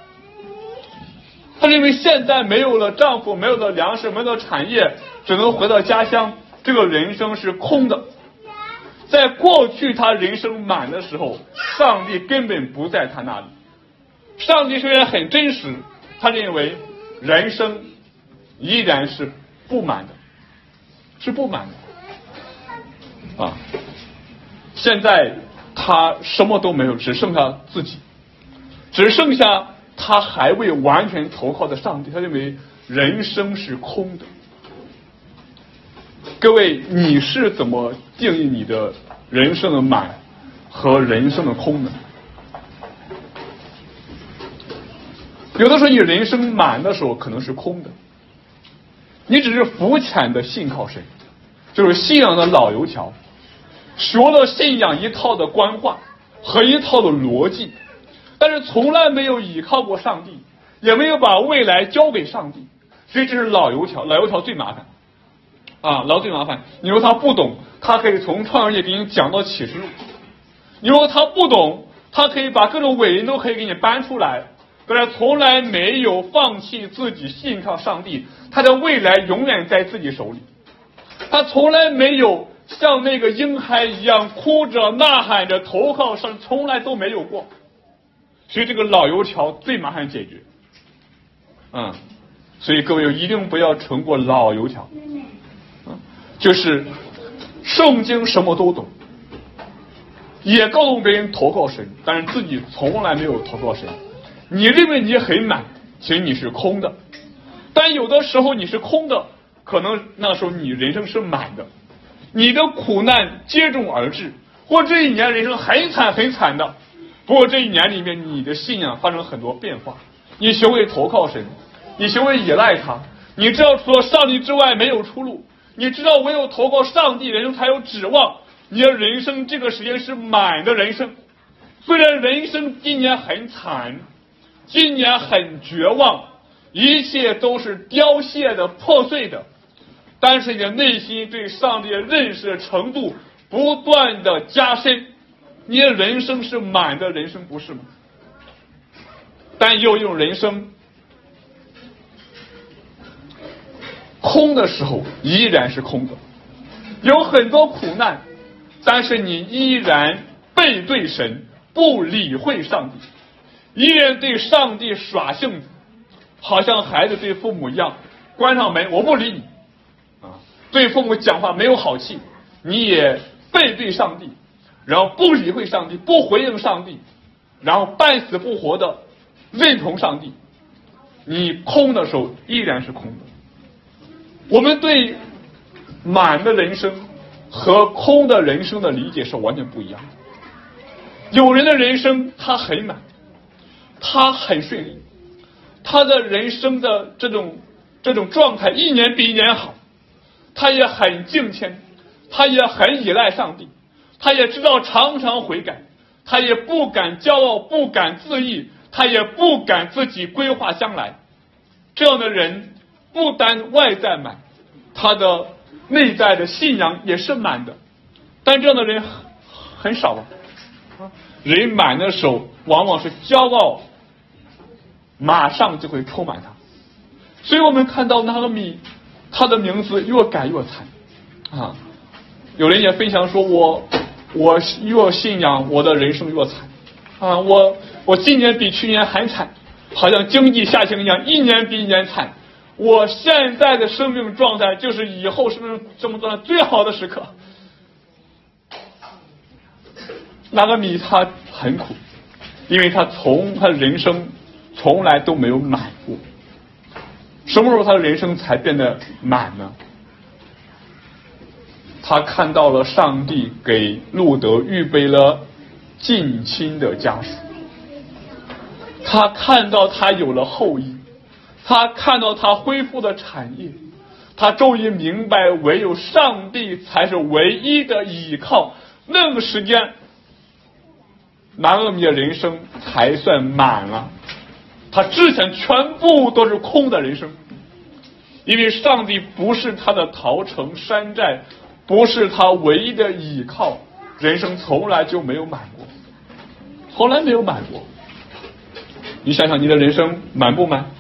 他认为现在没有了丈夫，没有了粮食，没有了产业，只能回到家乡，这个人生是空的。在过去他人生满的时候，上帝根本不在他那里。上帝虽然很真实，他认为人生依然是不满的，是不满的现在他什么都没有，只剩下自己，只剩下他还未完全投靠的上帝。他认为人生是空的。各位，你是怎么定义你的人生的满和人生的空呢？有的时候你人生满的时候可能是空的，你只是肤浅的信靠神，就是信仰的老油条，学了信仰一套的官话和一套的逻辑，但是从来没有依靠过上帝，也没有把未来交给上帝，所以这是老油条。老油条最麻烦老最麻烦。你说他不懂，他可以从创世纪给你讲到启示录；你说他不懂，他可以把各种伟人都可以给你搬出来，但是从来没有放弃自己信靠上帝，他的未来永远在自己手里。他从来没有像那个婴孩一样哭着呐喊着投靠上，从来都没有过。所以这个老油条最麻烦解决所以各位一定不要成过老油条就是圣经什么都懂， 也告诉别人投靠神，但是自己从来没有投靠神。你认为你很满，其实你是空的。但有的时候你是空的，可能那时候你人生是满的，你的苦难接踵而至，或这一年人生很惨很惨的，不过这一年里面你的信仰发生很多变化，你学会投靠神，你学会依赖他，你知道除了上帝之外没有出路，你知道唯有投靠上帝人生才有指望，你的人生这个时间是满的人生。虽然人生今年很惨，今年很绝望，一切都是凋谢的破碎的，但是你的内心对上帝的认识的程度不断的加深，你的人生是满的人生，不是吗？但有一种人生空的时候依然是空的，有很多苦难，但是你依然背对神，不理会上帝，依然对上帝耍性子，好像孩子对父母一样，关上门我不理你啊，对父母讲话没有好气，你也背对上帝，然后不理会上帝，不回应上帝，然后半死不活的认同上帝。你空的时候依然是空的。我们对满的人生和空的人生的理解是完全不一样的。有人的人生他很满，他很顺利，他的人生的这种状态一年比一年好，他也很敬虔，他也很依赖上帝，他也知道常常悔改，他也不敢骄傲，不敢自义，他也不敢自己规划将来。这样的人不单外在满，他的内在的信仰也是满的，但这样的人很少吧。人满的时候往往是骄傲马上就会充满他，所以我们看到拿俄米他的名字越改越惨啊。有人也分享说我越信仰我的人生越惨啊，我今年比去年还惨，好像经济下行一样，一年比一年惨。我现在的生命状态就是以后生命这么状态最好的时刻。拿俄米他很苦，因为他人生从来都没有满过。什么时候他的人生才变得满呢？他看到了上帝给路德预备了近亲的家属，他看到他有了后裔，他看到他恢复的产业，他终于明白唯有上帝才是唯一的依靠。那个时间拿俄米的人生才算满了，他之前全部都是空的人生，因为上帝不是他的逃城山寨，不是他唯一的依靠，人生从来就没有满过，从来没有满过。你想想你的人生满不满？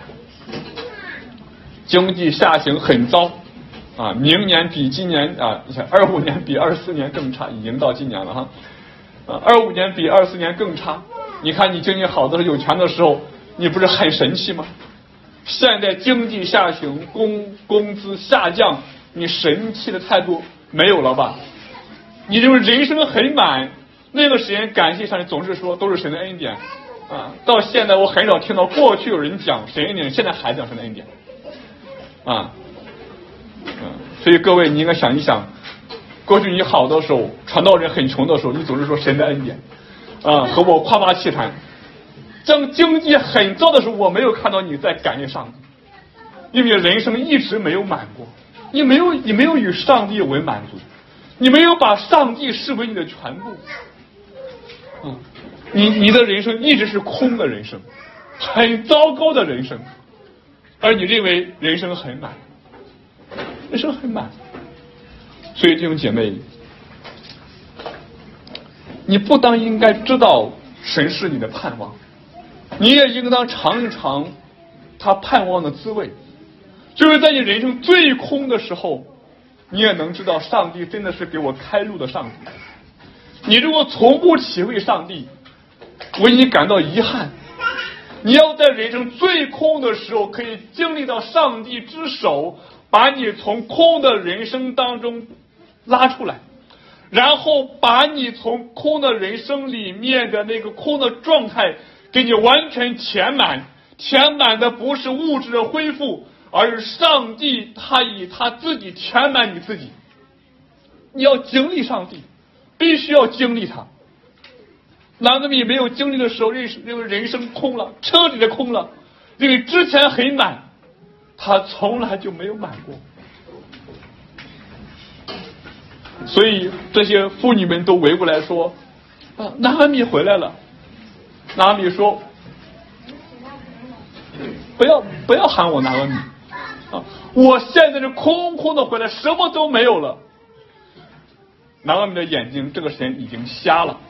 经济下行很糟啊，明年比今年啊，你看25年比24年更差，已经到今年了哈。25年比24年更差，你看你经济好的时候有钱的时候，你不是很神气吗？现在经济下行，工资下降，你神气的态度没有了吧？你认为人生很满，那个时间感谢上帝，总是说都是神的恩典啊。到现在我很少听到过去有人讲神恩典，现在还讲神的恩典啊。所以各位你应该想一想，过去你好的时候，传道人很穷的时候，你总是说神的恩典啊，和我夸夸其谈。当经济很糟的时候，我没有看到你在感谢上帝，因为人生一直没有满过，你没有与上帝为满足，你没有把上帝视为你的全部。你的人生一直是空的人生，很糟糕的人生，而你认为人生很满，人生很满。所以弟兄姐妹，你不但应该知道神是你的盼望，你也应当尝一尝他盼望的滋味，就是在你人生最空的时候，你也能知道上帝真的是给我开路的上帝。你如果从不体会上帝，为你感到遗憾。你要在人生最空的时候可以经历到上帝之手，把你从空的人生当中拉出来， 然后把你从空的人生里面的那个空的状态给你完全填满。填满的不是物质的恢复，而是上帝他以他自己填满你自己。你要经历上帝，必须要经历他。拿俄米没有经历的时候，认为人生空了，彻底的空了，因为之前很满，他从来就没有满过。所以这些妇女们都围过来说：“拿俄米回来了。”拿俄米说：“不要喊我拿俄米啊！我现在是空空的回来，什么都没有了。”拿俄米的眼睛这个时间已经瞎了，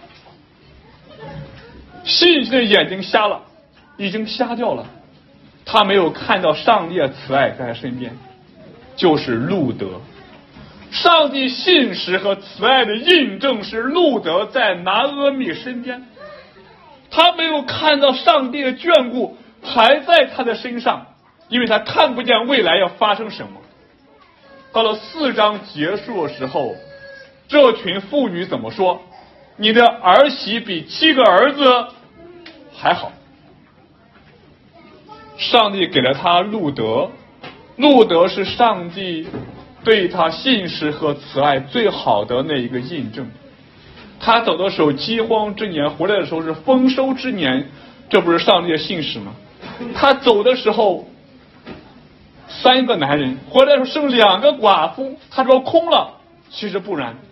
信心的眼睛瞎了，已经瞎掉了。他没有看到上帝的慈爱在他身边，就是路德。上帝信实和慈爱的印证是路德在拿俄米身边，他没有看到上帝的眷顾还在他的身上，因为他看不见未来要发生什么。到了4章结束的时候，这群妇女怎么说？你的儿媳比7个儿子还好。上帝给了他路德，路德是上帝对他信实和慈爱最好的那一个印证。他走的时候饥荒之年，回来的时候是丰收之年，这不是上帝的信实吗？他走的时候3个男人，回来的时候剩2个寡妇，他说空了，其实不然。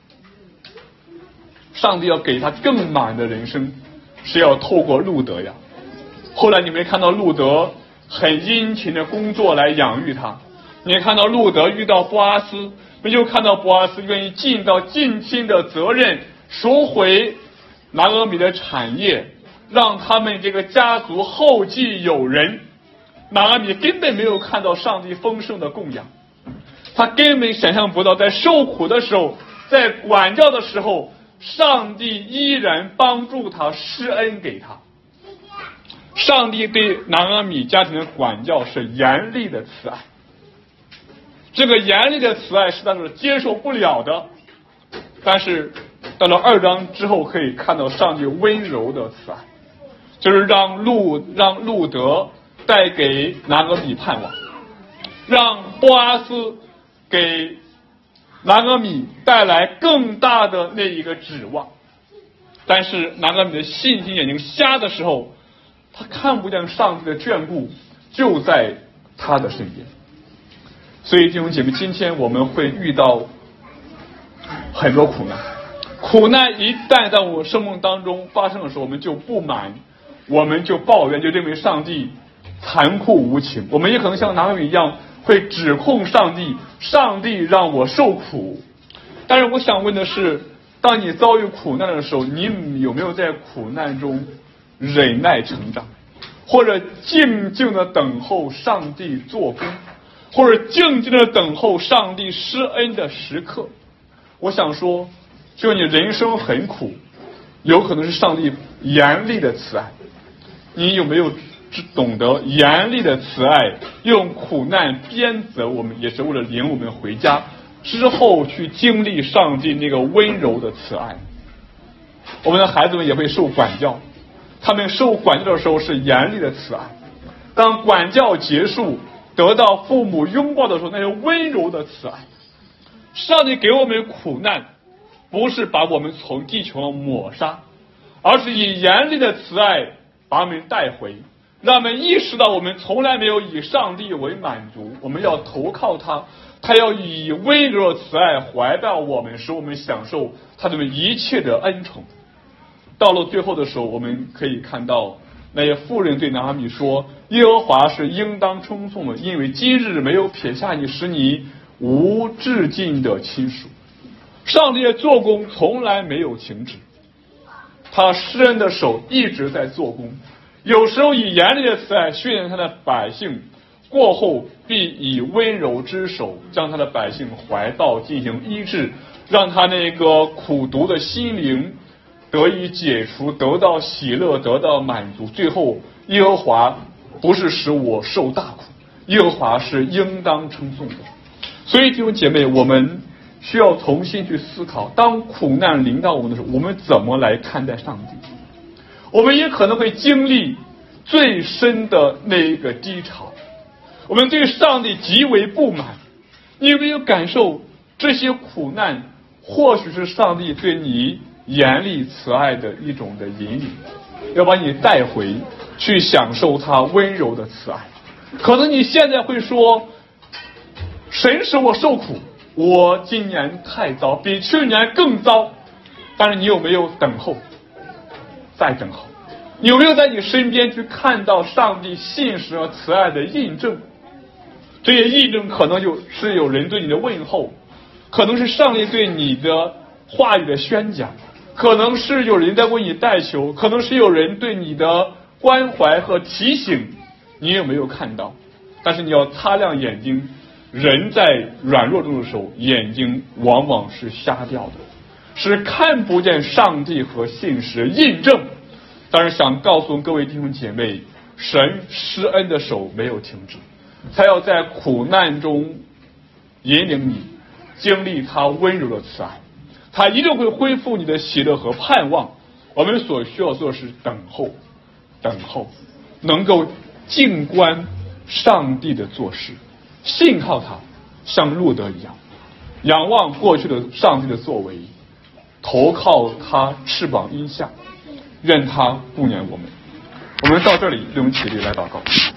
上帝要给他更满的人生，是要透过路德呀。后来你没看到路德很殷勤的工作来养育他，你看到路德遇到波阿斯，没有看到波阿斯愿意尽到近亲的责任，赎回拿俄米的产业，让他们这个家族后继有人。拿俄米根本没有看到上帝丰盛的供养，他根本想象不到在受苦的时候，在管教的时候，上帝依然帮助他，施恩给他。上帝对拿俄米家庭的管教是严厉的慈爱，这个严厉的慈爱是他所接受不了的。但是到了2章之后，可以看到上帝温柔的慈爱，就是让路德带给拿俄米盼望，让波阿斯给拿俄米带来更大的那一个指望。但是拿俄米的信心眼睛瞎的时候，他看不见上帝的眷顾就在他的身边。所以弟兄姐妹，今天我们会遇到很多苦难，苦难一旦在我生命当中发生的时候，我们就不满，我们就抱怨，就认为上帝残酷无情。我们也可能像拿俄米一样会指控上帝，上帝让我受苦。但是我想问的是，当你遭遇苦难的时候，你有没有在苦难中忍耐成长，或者静静的等候上帝做工，或者静静的等候上帝施恩的时刻？我想说，就你人生很苦，有可能是上帝严厉的慈爱，你有没有懂得严厉的慈爱用苦难鞭责我们，也是为了领我们回家，之后去经历上帝那个温柔的慈爱？我们的孩子们也会受管教，他们受管教的时候是严厉的慈爱，当管教结束，得到父母拥抱的时候，那是温柔的慈爱。上帝给我们苦难，不是把我们从地球上抹杀，而是以严厉的慈爱把我们带回，让我们意识到我们从来没有以上帝为满足，我们要投靠他，他要以温柔的慈爱怀抱我们，使我们享受他对我们一切的恩宠。到了最后的时候，我们可以看到那些妇人对拿俄米说，耶和华是应当称颂的，因为今日没有撇下你，使你无至尽的亲属。上帝的做工从来没有停止，他施恩的手一直在做工，有时候以严厉的慈爱训练他的百姓，过后必以温柔之手将他的百姓怀抱进行医治，让他那个苦毒的心灵得以解除，得到喜乐，得到满足。最后耶和华不是使我受大苦，耶和华是应当称颂的。所以弟兄姐妹，我们需要重新去思考，当苦难临到我们的时候，我们怎么来看待上帝？我们也可能会经历最深的那一个低潮，我们对上帝极为不满。你有没有感受这些苦难或许是上帝对你严厉慈爱的一种的引领，要把你带回去享受他温柔的慈爱？可能你现在会说，神使我受苦，我今年太糟，比去年更糟。但是你有没有等候？再等候。你有没有在你身边去看到上帝信实和慈爱的印证？这些印证可能是有人对你的问候，可能是上帝对你的话语的宣讲，可能是有人在为你代求，可能是有人对你的关怀和提醒。你有没有看到？但是你要擦亮眼睛，人在软弱中的时候，眼睛往往是瞎掉的，是看不见上帝和信实印证。但是想告诉各位弟兄姐妹，神施恩的手没有停止，他要在苦难中引领你经历他温柔的慈爱，他一定会恢复你的喜乐和盼望。我们所需要做的是等候，等候，能够静观上帝的作事，信靠他，像路德一样，仰望过去的上帝的作为，投靠他翅膀荫下，愿他顾念我们。我们到这里，用起立来祷告。